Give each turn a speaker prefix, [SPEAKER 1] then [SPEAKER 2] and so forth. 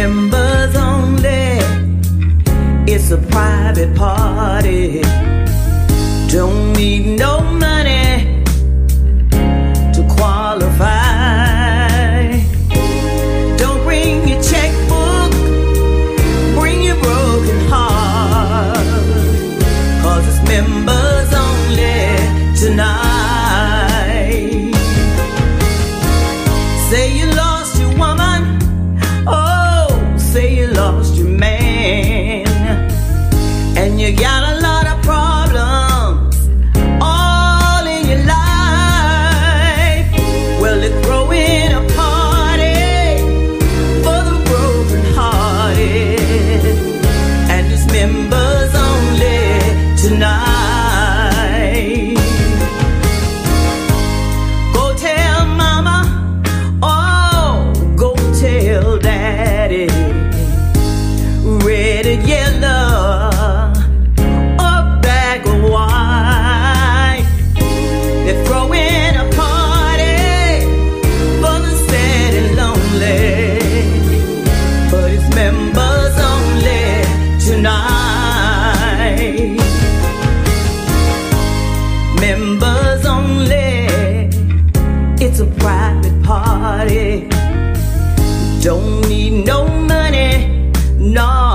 [SPEAKER 1] members only. It's a private party. Don't need no money to qualify. Don't bring your checkbook, bring your broken heart, 'cause it's members only tonight. Say you lost your woman, oh, say you lost your man, and you got a lot of problems all in your life. Well, they're throwing a party for the broken hearted, and it's members only tonight. Go tell mama, oh, go tell daddy, red and yellow, a bag of wine. They're throwing a party for the sad and lonely, but it's members only tonight. Members only, it's a private party. Don't need no money, no.